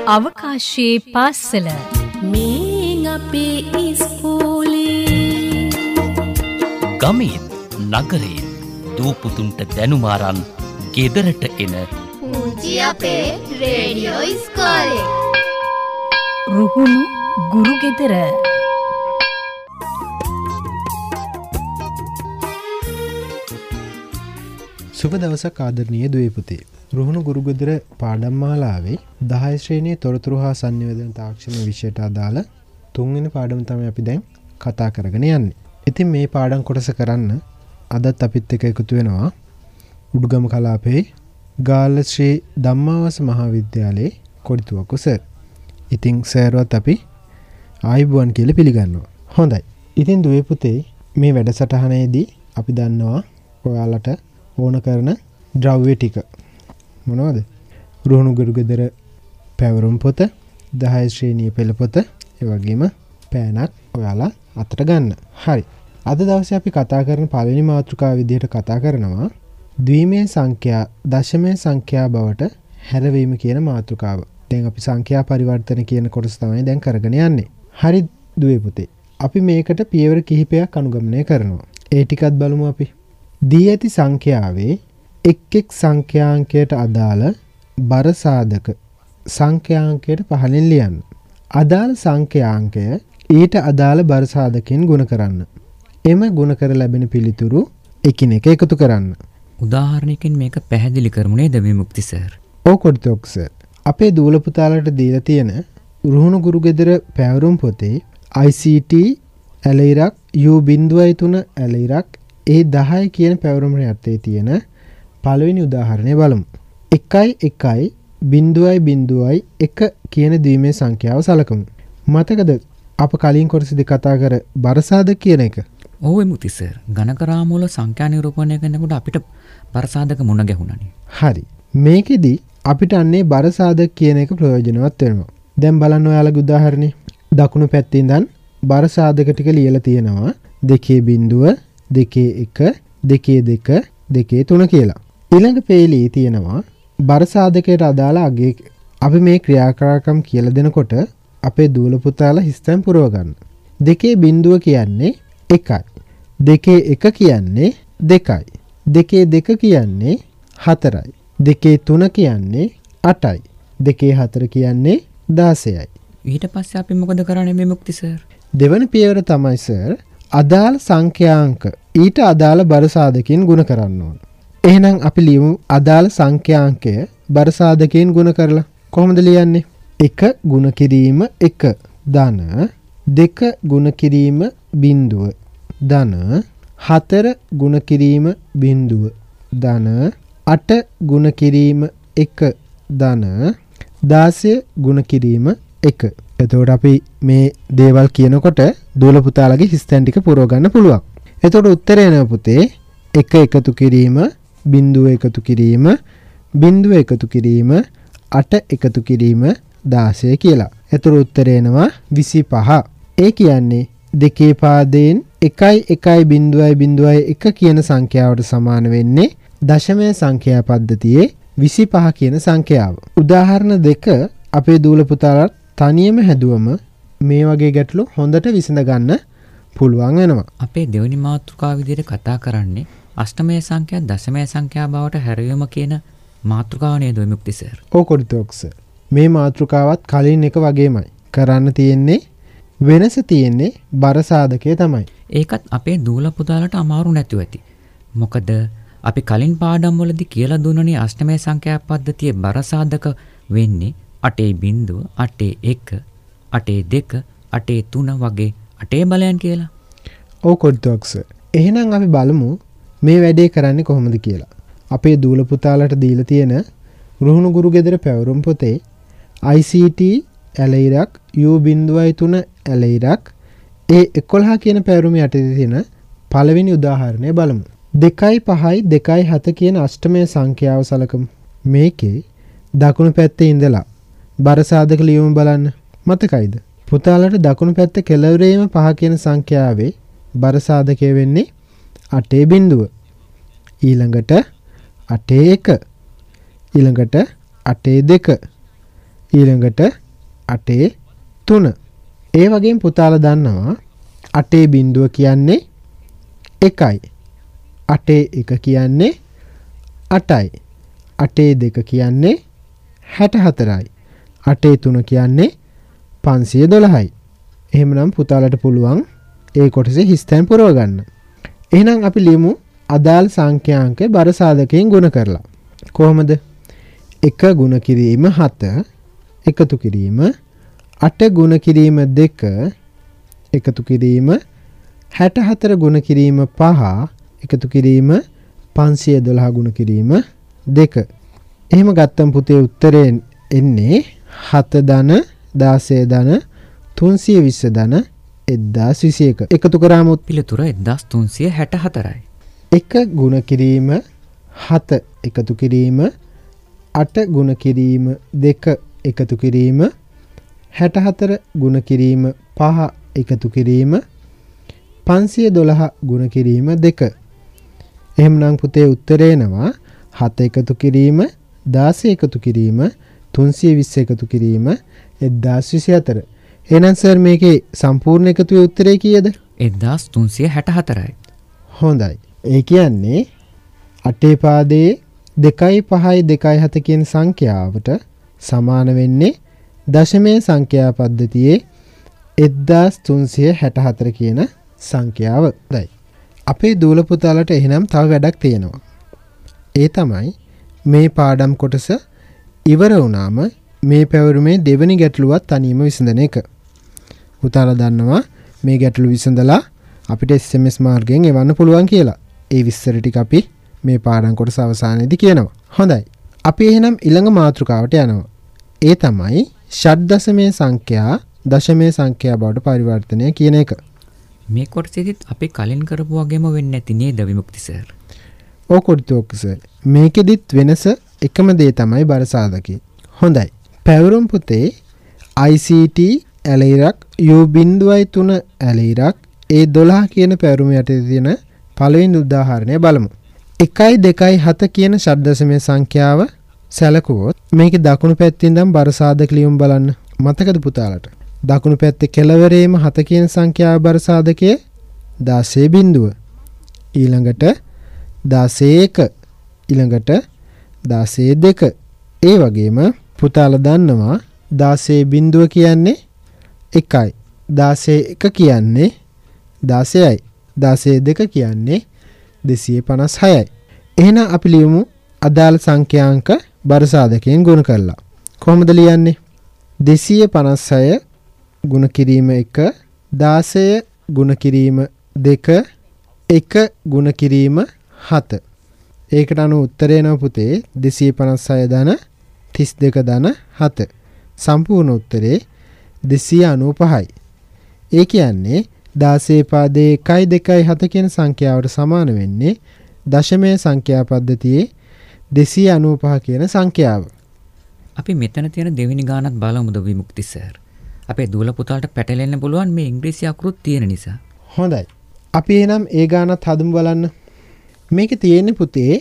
අවකාශයේ පාසල මේ අපේ ඉස්කෝලේ ගමේ නගරේ දූපුතුන්ට දැනුමාරන් ගෙදරට එන පුංචි අපේ රේඩියෝ ඉස්කෝලේ රුහුණු ගුරු ගෙදර. සුබ දවසක් ආදරණීය දුවේ පුතේ. රුහුණු ගුරු ගෙදර පාඩම් මාලාවේ 10 ශ්‍රේණියේ තොරතුරු හා සංනිවේදන තාක්ෂණ විෂයට අදාළ 3 වෙනි පාඩම තමයි අපි දැන් කතා කරගෙන යන්නේ. ඉතින් මේ පාඩම් කොටස කරන්න අදත් අපිත් එක්ක එකතු වෙනවා උඩුගම කලාපේ ගාල්ල ශ්‍රී ධම්මාවස මහාවිද්‍යාලයේ කොඩිතුවක්කු සර්. ඉතින් සර්වත් අපි ආයුබෝවන් කියලා පිළිගන්නවා. හොඳයි. ඉතින් දුවේ පුතේ මේ වැඩසටහනේදී අපි දන්නවා ඔයාලට ඕන කරන ද්‍රව්‍ය ටික මොනවද? රුහුණු ගුරු ගෙදර පැවරුම් පොත, 10 ශ්‍රේණියේ පෙළ පොත, ඒ වගේම පෑනක් ඔයාලා අතට ගන්න. හරි. අද දවසේ අපි කතා කරන පළවෙනි මාතෘකාව විදිහට කතා කරනවා ද්විමය සංඛ්‍යා දශමය සංඛ්‍යා බවට හැරවීම කියන මාතෘකාව. දැන් අපි සංඛ්‍යා පරිවර්තන කියන කොටස තමයි දැන් කරගෙන යන්නේ. හරි දුවේ පුතේ. අපි මේකට පියවර කිහිපයක් අනුගමනය කරනවා. ඒ ටිකත් බලමු අපි. දී ඇති සංඛ්‍යාවේ එක් සංඛ්‍යාංකයට අදාළ බර සාධක සංඛ්‍යාංකයට පහලින් ලියන්න. අදාළ සංඛ්‍යාංකය ඊට අදාළ බර සාධකයෙන් ගුණ කරන්න. එම ගුණ කර ලැබෙන පිළිතුරු එකිනෙක එකතු කරන්න. උදාහරණයකින් මේක පැහැදිලි කරමු නේද විමුක්ති සර්? ඔව් කොට්ටොක් සර්. අපේ දූල පුතාලට දීලා තියෙන රුහුණු ගුරු ගෙදර පැවරුම් පොතේ ICT ඇලයිරක් U.3 ඇලයිරක් A10 කියන පැවරුම යටතේ තියෙන පළවෙනි උදාහරණය බලමු. 1.1 කියන ද්විමය සංඛ්‍යාව සලකමු. මතකද අප කලින් කොටසදී කතා කර බරසාධක කියන එක? ඔව් විමුක්ති සර්. ගණක රාමුවල සංඛ්‍යා නිරූපණය කරනකොට අපිට බරසාධක මුණ ගැහුණානේ. හරි. මේකෙදි අපිට අන්නේ බරසාධක කියන එක ප්‍රයෝජනවත් වෙනවා. දැන් බලන්න ඔයාලගේ උදාහරණේ. දකුණු පැත්තේ ඉඳන් බරසාධක ටික ලියලා තියෙනවා 2.0 2.1 2.2 2.3 කියලා. ඊළඟ පේලියේ තියෙනවා බරසාධකයට අදාළ අගය. අපි මේ ක්‍රියාකාරකම් කියලා දෙනකොට අපේ දූල පුතාලා හිස්තැන් පුරව ගන්න. 2.0 කියන්නේ 1යි. 2.1 කියන්නේ 2යි. 2.2 කියන්නේ 4යි. 2.3 කියන්නේ 8යි. 2.4 කියන්නේ 16යි. ඊට පස්සේ අපි මොකද කරන්නේ විමුක්ති සර්? දෙවන පියවර තමයි සර් අදාළ සංඛ්‍යාංක ඊට අදාළ බර සාධකයෙන් ගුණ කරන්න ඕන. එහෙනම් අපි ලියමු අදාළ සංඛ්‍යාංකය බර සාධකයෙන් ගුණ කරලා. කොහොමද ලියන්නේ? 1 ගුණ කිරීම 1 ධන 2 ගුණ කිරීම බිංදුව ධන 4 ගුණ කිරීම බිංදුව ධන 8 ගුණ කිරීම 1 ධන 16 ගුණ කිරීම 1. එතකොට අපි මේ දේවල් කියනකොට දූල පුතාලගේ හිස්තැන් ටික පුරව ගන්න පුළුවන්. එතකොට උත්තරය එනවා පුතේ 1 එකතු කිරීම බිංදුව එකතු කිරීම බිංදුව එකතු කිරීම 8 එකතු කිරීම 16 කියලා. එතකොට උත්තරය එනවා 25. ඒ කියන්නේ දෙකේ පාදයෙන් 1 කියන සංඛ්‍යාවට සමාන වෙන්නේ දශමය සංඛ්‍යා පද්ධතියේ 25 කියන සංඛ්‍යාව. උදාහරණ 2 අපේ දූල පුතාලට තනියම හැදුවම මේ වගේ ගැටලු හොඳට විසඳ ගන්න පුළුවන් වෙනවා. අපේ දෙවෙනි මාතෘකාව විදිහට කතා කරන්නේ අෂ්ටමය සංඛ්‍යා දශමය සංඛ්‍යා බවට හැරවීම කියන මාතෘකාව නේද විමුක්ති සර්? ඔව් කොටිතොක් සර්. මේ මාතෘකාවත් කලින් එක වගේමයි. කරන්න තියෙන්නේ වෙනස තියෙන්නේ බර සාධකය තමයි. ඒකත් අපේ දූල පුතාලට අමාරු නැතුව ඇති. මොකද අපි කලින් පාඩම් වලදී කියලා දුන්නනේ අෂ්ටමය සංඛ්‍යා පද්ධතියේ බර සාධක වෙන්නේ 8.0 8.1 8.2 8.3 වගේ 8 බලයන් කියලා. ඔව් කොටිතොක් සර්. එහෙනම් අපි බලමු මේ වැඩේ කරන්නේ කොහොමද කියලා. අපේ දූල පුතාලට දීලා තියෙන රුහුණු ගුරු ගෙදර පැවරුම් පොතේ ICT ඇලයිරක් U.3 ඇලයිරක් A11 කියන පැවරුම යටතේ තියෙන පළවෙනි උදාහරණය බලමු. 2 5 2 7 කියන අෂ්ටමය සංඛ්‍යාව සලකමු. මේකේ දකුණු පැත්තේ ඉඳලා බර සාධක ලියමු බලන්න. මතකයිද? පුතාලට දකුණු පැත්ත කෙළවරේම 5 කියන සංඛ්‍යාවේ බර සාධකය වෙන්නේ 8.0. ඊළඟට 8.1 ඊළඟට 8.2 ඊළඟට 8 3. ඒ වගේම පුතාලා දන්නවා 8 බිඳුව කියන්නේ 1යි. 8 1 කියන්නේ 8යි. 8 2 කියන්නේ 64යි. 8 3 කියන්නේ 512යි. එහෙමනම් පුතාලට පුළුවන් ඒ කොටසේ හිස්තැන් පුරව ගන්න. එහෙනම් අපි ලියමු අදාළ සංඛ්‍යාංක බර සාධකයෙන් ගුණ කරලා. කොහොමද? 1 ගුණ කිරීම 7 එකතු කිරීම 8 ගුණ කිරීම 2 එකතු කිරීම 64 ගුණ කිරීම 5 එකතු කිරීම 512 ගුණ කිරීම 2. එහෙම ගත්තම පුතේ උත්තරේ එන්නේ 7 ධන 16 ධන 320 ධන 1021. එකතු කරාම පිළිතුර 1364යි. 1 ගුණ කිරීම 7 එකතු කිරීම 8 ගුණ කිරීම 2 එකතු කිරීම 64 ගුණ කිරීම 5 එකතු කිරීම 512 ගුණ කිරීම 2. එහෙමනම් පුතේ උත්තරේ එනවා 7 එකතු කිරීම 16 එකතු කිරීම 320 එකතු කිරීම 1024. එහෙනම් සර් මේකේ සම්පූර්ණ එකතුවේ උත්තරේ කීයද? 1364යි. හොඳයි. ඒ කියන්නේ 8 පාදයේ 2යි 5යි 2යි 7 කියන සංඛ්‍යාවට සමාන වෙන්නේ දශමයේ සංඛ්‍යා පද්ධතියේ 1364 කියන සංඛ්‍යාවයි. අපේ දූල පුතාලට එහෙනම් තව වැඩක් තියෙනවා. ඒ තමයි මේ පාඩම් කොටස ඉවර වුණාම මේ පැවරුමේ දෙවෙනි ගැටලුවත් තනියම විසඳන එක. පුතාලා දන්නවා මේ ගැටලු විසඳලා අපිට SMS මාර්ගයෙන් එවන්න පුළුවන් කියලා. ඒ විස්තර ටික අපි මේ පාඩම් කොටස අවසානයේදී කියනවා. හොඳයි. අපි එහෙනම් ඊළඟ මාතෘකාවට යනවා. ඒ තමයි ෂඩ් දශමයේ සංඛ්‍යා දශමයේ සංඛ්‍යා බවට පරිවර්තනය කියන එක. මේ කොටසෙදිත් අපි කලින් කරපු වගේම වෙන්නේ නැති නේද විමුක්ති සර්? ඔව් කොට්ටෝක් සර්. මේකෙදිත් වෙනස එකම දේ තමයි බර සාධකය. හොඳයි. පැවරුම් පුතේ ICT ඇලයිරක් U.3 ඇලයිරක් A12 කියන පැවරුම යටතේ තියෙන පළවෙනි උදාහරණය බලමු. 1යි 2යි 7 කියන ෂඩ් දශමයේ සංඛ්‍යාව සැලකුවොත් මේකේ දකුණු පැත්තේ ඉඳන් බර සාධක ලියුම් බලන්න. මතකද පුතාලට? දකුණු පැත්තේ කෙළවරේම 7 කියන සංඛ්‍යාව බර සාධකයේ 16 බිඳුව. ඊළඟට 16 ඊළඟට 16 ඒ වගේම පුතාලා දන්නවා 16 බිඳුව කියන්නේ 1යි. 16 කියන්නේ 16යි. 16 කියන්නේ 256යි. එහෙනම් අපි ලියමු අදාළ සංඛ්‍යාංක බර සාධකයෙන් ගුණ කරලා. කොහොමද ලියන්නේ? 256 ගුණ කිරීම 1 16 ගුණ කිරීම 2 1 ගුණ කිරීම 7. ඒකට අනුව උත්තරේ එනවා පුතේ 256 ධන 32 ධන 7. සම්පූර්ණ උත්තරේ 295යි. ඒ කියන්නේ 16 පාදයේ 1යි 2යි 7 කියන සංඛ්‍යාවට සමාන වෙන්නේ දශමයේ සංඛ්‍යා පද්ධතියේ 295 කියන සංඛ්‍යාව. අපි මෙතන තියෙන දෙවෙනි ගානත් බලමුද විමුක්ති සර්? අපේ දූල පුතාලට පැටලෙන්න පුළුවන් මේ ඉංග්‍රීසි අකුරුත් තියෙන නිසා. හොඳයි. අපි එහෙනම් ඒ ගානත් හදමු බලන්න. මේකේ තියෙන්නේ පුතේ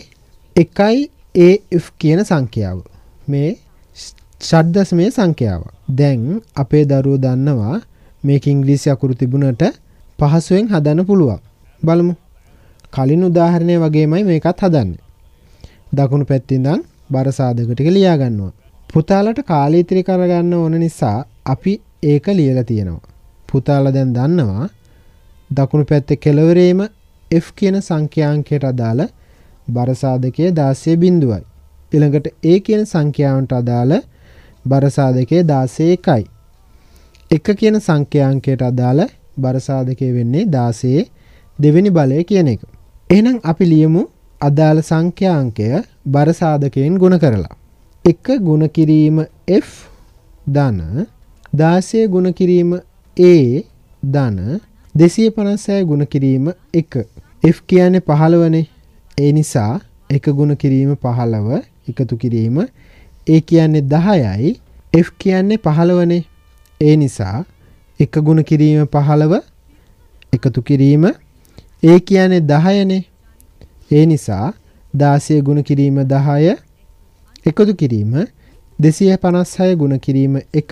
1යි AF කියන සංඛ්‍යාව. මේ ෂඩ් දශමයේ සංඛ්‍යාව. දැන් අපේ දරුවෝ දන්නවා මේක ඉංග්‍රීසි අකුරු තිබුණට පහසුවෙන් හදන්න පුළුවන්. බලමු. කලින් උදාහරණය වගේමයි මේකත් හදන්නේ. දකුණු පැත්තේ ඉඳන් බර සාධක ටික ලියා ගන්නවා. පුතාලට කාලය ඉතිරි කරගන්න ඕන නිසා අපි ඒක ලියලා තියෙනවා. පුතාලා දැන් දන්නවා දකුණු පැත්තේ කෙළවරේම F කියන සංඛ්‍යාංකයට අදාළ බර සාධකයේ 16 බිඳුවයි. ඊළඟට A කියන සංඛ්‍යාවට අදාළ බර සාධකයේ 16යි. 1 කියන සංඛ්‍යාංකයට අදාළ බර සාධකය වෙන්නේ 16 දෙවෙනි බලය කියන එක. එහෙනම් අපි ලියමු අදාළ සංඛ්‍යාංකය බර සාධකයෙන් ගුණ කරලා. 1 ගුණ කිරීම F ධන 16 ගුණ කිරීම A ධන 256 ගුණ කිරීම 1. F කියන්නේ 15නේ. ඒ නිසා 1 ගුණ කිරීම 15 එකතු කිරීම A කියන්නේ 10යි. F කියන්නේ 15නේ. ඒ නිසා 1 ගුණ කිරීම 15 එකතු කිරීම A කියන්නේ 10නේ. ඒ නිසා 16 ගුණ කිරීම 10 එකතු කිරීම 256 ගුණ කිරීම 1.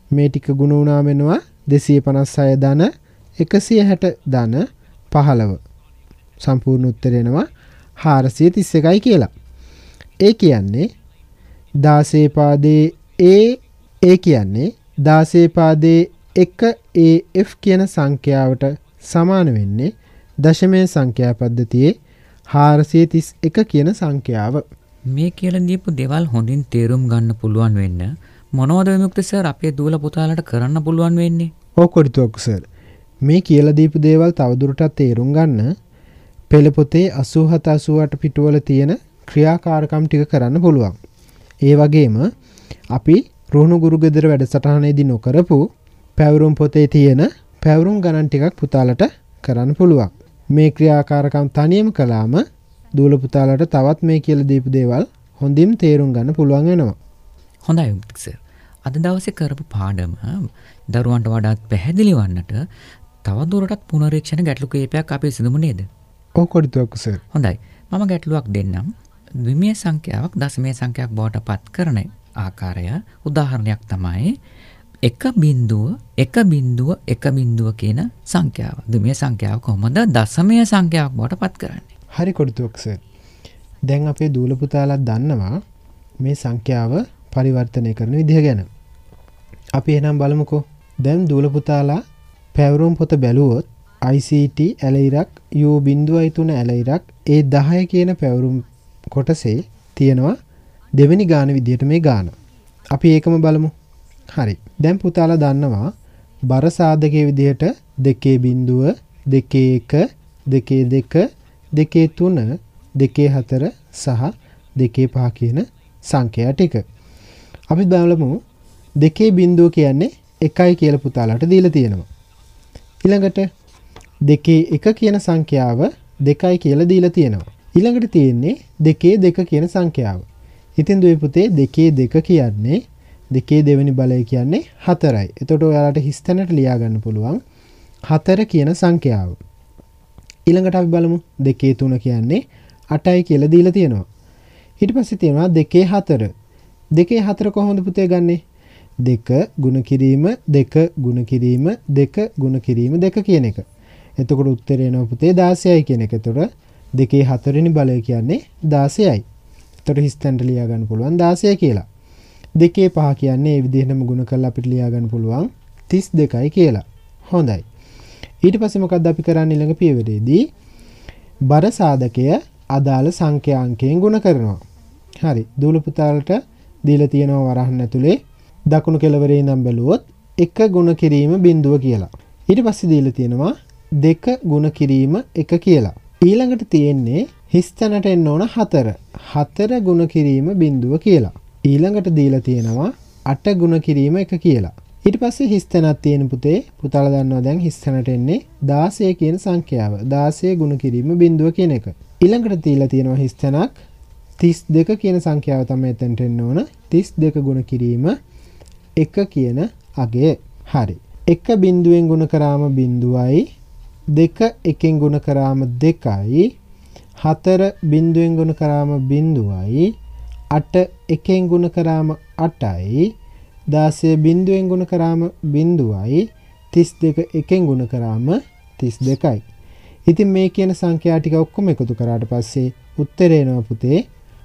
මේ ටික ගුණ වුණා වෙනවා 256 ධන 160 ධන 15. සම්පූර්ණ උත්තරය එනවා 431යි කියලා. ඒ කියන්නේ 16 පාදයේ ඒ කියන්නේ 16 පාදයේ 1AF කියන සංඛ්‍යාවට සමාන වෙන්නේ දශමයේ සංඛ්‍යා පද්ධතියේ 431 කියන සංඛ්‍යාව. මේ කියලා දීපු දේවල් හොඳින් තේරුම් ගන්න පුළුවන් වෙන්න මොනවද විමුක්ත සර් අපේ දූල පුතාලට කරන්න පුළුවන් වෙන්නේ? ඔව් කොටිතුවක්ක සර්. මේ කියලා දීපු දේවල් තවදුරටත් තේරුම් ගන්න පෙළ පොතේ 87 88 පිටුවල තියෙන ක්‍රියාකාරකම් ටික කරන්න පුළුවන්. ඒ වගේම අපි රුහුණු ගුරු ගෙදර වැඩසටහනේදී නොකරපු පැවරුම් පොතේ තියෙන පැවරුම් ගණන් ටිකක් පුතාලට කරන්න පුළුවන්. මේ ක්‍රියාකාරකම් තනියම කළාම දූල පුතාලට තවත් මේ කියලා දීපු දේවල් හොඳින් තේරුම් ගන්න පුළුවන් වෙනවා. හොඳයි සර්. අද දවසේ කරපු පාඩම දරුවන්ට වඩාත් පැහැදිලි වන්නට තවදුරටත් පුනරීක්ෂණ ගැටලු කීපයක් අපි සිදුමු නේද? ඔව් කොටිතුවක්ක සර්. හොඳයි. මම ගැටලුවක් දෙන්නම්. ද්විමීය සංඛ්‍යාවක් දශමීය සංඛ්‍යාවක් බවට පත් කරන ආකාරය උදාහරණයක් තමයි 1.1.1 කියන සංඛ්‍යාව. ද්විමීය සංඛ්‍යාව කොහොමද දශමීය සංඛ්‍යාවක් බවට පත් කරන්නේ? හරි කොටිතුවක්ක සර්. දැන් අපේ දූල පුතාලා දන්නවා මේ සංඛ්‍යාව පරිවර්තනය කරන විදිහ ගැන. අපි එහෙනම් බලමුකෝ. දැන් දූල පුතාලා පැවරුම් පොත බැලුවොත් ICT ඇලයිරක් U.3 ඇලයිරක් ඒ 10 කියන පැවරුම් කොටසේ තියෙනවා දෙවෙනි ගාන විදියට මේ ගාන. අපි ඒකම බලමු. හරි. දැන් පුතාලා දන්නවා බර සාධකයේ විදියට 2.0 2.1 2.2 2.3 2.4 සහ 2.5 කියන සංඛ්‍යා ටික. අපි බලමු 2.0 කියන්නේ 1යි කියලා පුතාලාට දීලා තියෙනවා. ඊළඟට 2.1 කියන සංඛ්‍යාව 2යි කියලා දීලා තියෙනවා. ඊළඟට තියෙන්නේ 2.2 කියන සංඛ්‍යාව. ඉතින් දුවේ පුතේ 2.2 කියන්නේ 2 දෙවෙනි බලය කියන්නේ 4යි. එතකොට ඔයාලට හිස් තැනට ලියා ගන්න පුළුවන් 4 කියන සංඛ්‍යාව. ඊළඟට අපි බලමු 2.3 කියන්නේ 8යි කියලා දීලා තියෙනවා. ඊට පස්සේ තියෙනවා 2.4. 2.4 කොහොමද පුතේ ගන්නෙ? 2 ගුණ කිරීම 2 ගුණ කිරීම 2 ගුණ කිරීම 2 කියන එක. එතකොට උත්තරය එනවා පුතේ 16යි කියන එක. එතකොට 2.4 වෙනි බලය කියන්නේ 16යි. එතකොට හිස්තැනට ලියා ගන්න පුළුවන් 16 කියලා. 2.5 කියන්නේ මේ විදිහටම ගුණ කරලා අපිට ලියා ගන්න පුළුවන් 32යි කියලා. හොඳයි. ඊට පස්සේ මොකක්ද අපි කරන්නේ ඊළඟ පියවරේදී? බර සාධකය අදාළ සංඛ්‍යාංකයෙන් ගුණ කරනවා. හරි. දූල පුතාලට දීලා තියෙනවා වරහන් ඇතුලේ දකුණු කෙළවරේ ඉඳන් බැලුවොත් 1 ගුණ කිරීම බිඳුව කියලා. ඊට පස්සේ දීලා තියෙනවා 2 ගුණ කිරීම 1 කියලා. ඊළඟට තියෙන්නේ හිස් තැනට එන්න ඕන 4. 4 ගුණ කිරීම බිඳුව කියලා. ඊළඟට දීලා තියෙනවා 8 ගුණ කිරීම 1 කියලා. ඊට පස්සේ හිස් තැනක් තියෙන පුතේ පුතාලා දන්නවා දැන් හිස් තැනට එන්නේ 16 කියන සංඛ්‍යාව. 16 ගුණ කිරීම බිඳුව කියන එක. ඊළඟට දීලා තියෙනවා හිස් තැනක් 32 කියන සංඛ්‍යාව තමයි එතනට එන්න ඕන. 32 ගුණ කිරීම 1 කියන අගය. හරි. 1 බිඳුවෙන් ගුණ කරාම බිඳුවයි 2 එකෙන් ගුණ කරාම 2යි 4 බිඳුවෙන් ගුණ කරාම බිඳුවයි 8 එකෙන් ගුණ කරාම 8යි 16 බිඳුවෙන් ගුණ කරාම බිඳුවයි 32 එකෙන් ගුණ කරාම 32යි. ඉතින් මේ කියන සංඛ්‍යා ටික ඔක්කොම එකතු කරාට පස්සේ උත්තරේ එනවා පුතේ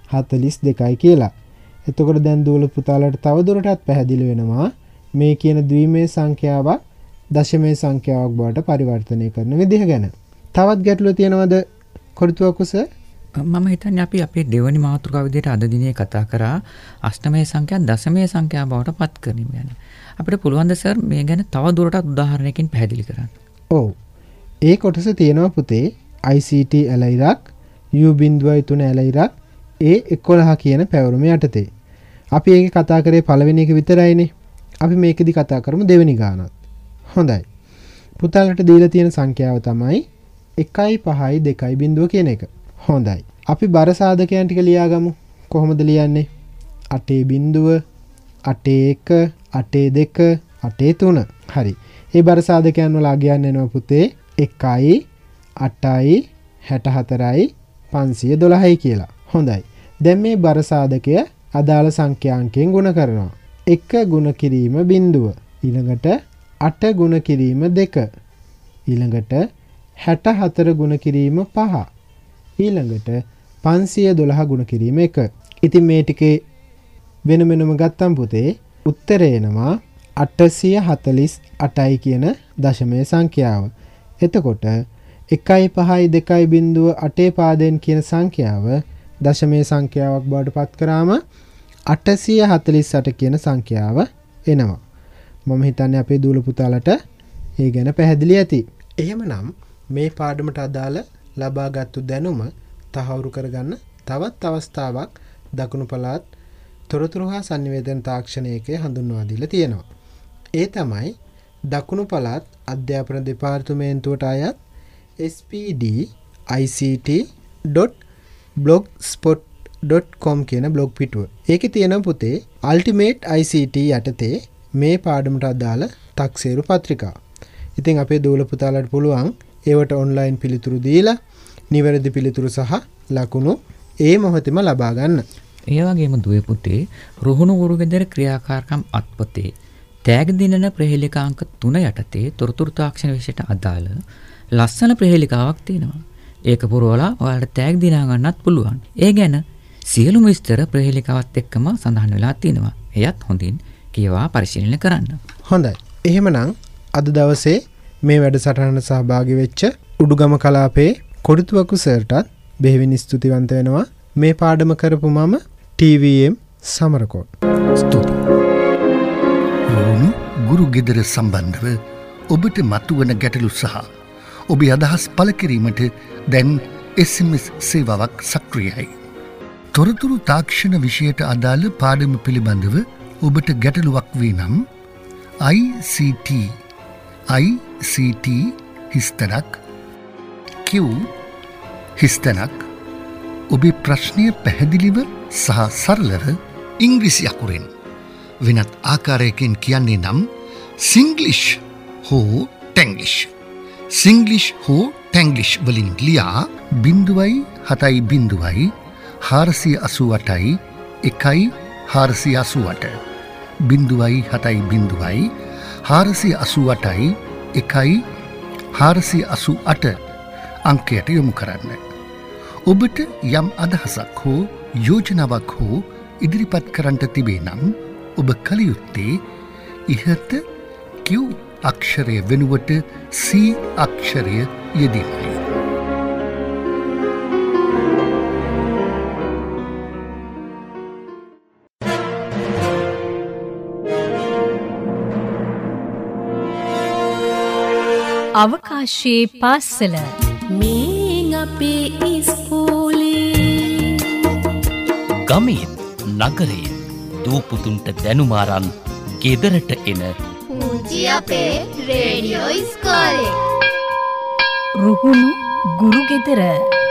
42යි කියලා. එතකොට දැන් දූල පුතාලට තවදුරටත් පැහැදිලි වෙනවා මේ කියන ද්විමේය සංඛ්‍යාවක් දශමයේ සංඛ්‍යාවක් බවට පරිවර්තනය කරන විදිහ ගැන. තවත් ගැටලුව තියෙනවද කොරිතුවක්කුස? මම හිතන්නේ අපි අපේ දෙවනි මාතෘකාව විදිහට අද දිනේ කතා කරා අෂ්ටමයේ සංඛ්‍යා දශමයේ සංඛ්‍යා බවට පත් කිරීම ගැන. අපිට පුළුවන් ද සර් මේ ගැන තවදුරටත් උදාහරණයකින් පැහැදිලි කරන්න? ඔව්. ඒ කොටස තියෙනවා පුතේ ICT ඇලයිරක් U.3 ඇලයිරක් A11 කියන පැවරුම යටතේ. අපි ඒක කතා කරේ පළවෙනි එක විතරයිනේ. අපි මේකෙදි කතා කරමු දෙවෙනි ගානත්. හොඳයි. පුතාලට දීලා තියෙන සංඛ්‍යාව තමයි 1යි 5යි 2යි බිඳුව කියන එක. හොඳයි. අපි බර සාධකයන් ටික ලියාගමු. කොහොමද ලියන්නේ? 8 බිඳුව 8 1 8 2 8 3. හරි. මේ බර සාධකයන් වල අගයන් එනවා පුතේ 1යි 8යි 64යි 512යි කියලා. හොඳයි. දැන් මේ බර සාධකය අදාළ සංඛ්‍යාංකයෙන් ගුණ කරනවා. 1 ගුණ කිරීම බිඳුව. ඊළඟට 8 ගුණ කිරීම 2. ඊළඟට 64 ගුණ කිරීම 5. ඊළඟට 512 ගුණ කිරීම 1. ඉතින් මේ ටිකේ වෙන වෙනම ගත්තම් පුතේ උත්තරේ එනවා 848යි කියන දශමයේ සංඛ්‍යාව. එතකොට 1යි 5යි 2යි බිංදුව 8 පාදයෙන් කියන සංඛ්‍යාව දශමයේ සංඛ්‍යාවක් බවට පත් කරාම 848 කියන සංඛ්‍යාව එනවා. මම හිතන්නේ අපේ දූල පුතාලට ඒ ගැන පැහැදිලි ඇති. එහෙමනම් මේ පාඩමට අදාළ ලබාගත්තු දැනුම තහවුරු කරගන්න තවත් අවස්ථාවක් දකුණු පළාත් තොරතුරු හා සංනිවේදන තාක්ෂණයකේ හඳුන්වා දීලා තියෙනවා. ඒ තමයි දකුණු පළාත් අධ්‍යාපන දෙපාර්තමේන්තුවට අයත් spd.ict.blogspot.com කියන බ්ලොග් පිටුව. ඒකේ තියෙන පුතේ Ultimate ICT යටතේ මේ පාඩමට අදාළ තක්සේරු පත්‍රිකා. ඉතින් අපේ දූල පුතාලට පුළුවන් ඒවට ඔන්ලයින් පිළිතුරු දීලා නිවැරදි පිළිතුරු සහ ලකුණු ඒ මොහොතේම ලබා ගන්න. ඒ වගේම දුවේ පුතේ රුහුණු උරුගෙදර ක්‍රියාකාරකම් අත්පොතේ තෑග දිනන ප්‍රහේලිකාංක 3 යටතේ තොරතුරු තාක්ෂණ විෂයට අදාළ ලස්සන ප්‍රහේලිකාවක් තියෙනවා. ඒක පුරවලා ඔයාලට තෑග් දිනා ගන්නත් පුළුවන්. ඒ ගැන සියලුම විස්තර ප්‍රහේලිකාවත් එක්කම සඳහන් වෙලා තියෙනවා. එයත් හොඳින් කියවා පරිශීලනය කරන්න. හොඳයි. එහෙමනම් අද දවසේ මේ වැඩසටහනට සහභාගී වෙච්ච උඩුගම කලාපේ කොරිතුවක්කු සර්ටත් බෙහෙවින් ස්තුතිවන්ත වෙනවා. මේ පාඩම කරපු මම TVM සමරකෝන්. ස්තුතියි. රුහුණු ගුරු ගෙදර සම්බන්ධව ඔබට මතුවන ගැටලු සහ ඔබේ අදහස් පළ කිරීමට දැන් SMS සේවාවක් සක්‍රියයි. තොරතුරු තාක්ෂණ විෂයට අදාළ පාඩම පිළිබඳව ඔබට ගැටලුවක් වී නම් ICT හිස්තනක් Q හිස්තනක් ඔබේ ප්‍රශ්නය පැහැදිලිව සහ සරලව ඉංග්‍රීසි අකුරෙන් වෙනත් ආකාරයකින් කියන්නේ නම් සිංග්ලිෂ් හෝ ටැංග්ලිෂ් සිංග්ලිෂ් හෝ ටැංග්ලිෂ් වලින් ලියා 0.7 488යි 1.488 0.7 488යි 1.488 අංකයට යොමු කරන්න. ඔබට යම් අදහසක් හෝ යෝජනාවක් හෝ ඉදිරිපත් කරන්නට තිබේ නම් ඔබ කල යුත්තේ ඉහත Q අක්ෂරය වෙනුවට C අක්ෂරය යෙදීමයි. අවකාශයේ පාසල මේ අපේ ඉස්කෝලේ ගමේ නගරේ දූපුතුන්ට දැනුමාරන් ගෙදරට එන පුංචි අපේ රේඩියෝ ඉස්කෝලේ. රුහුණු ගුරුගෙදර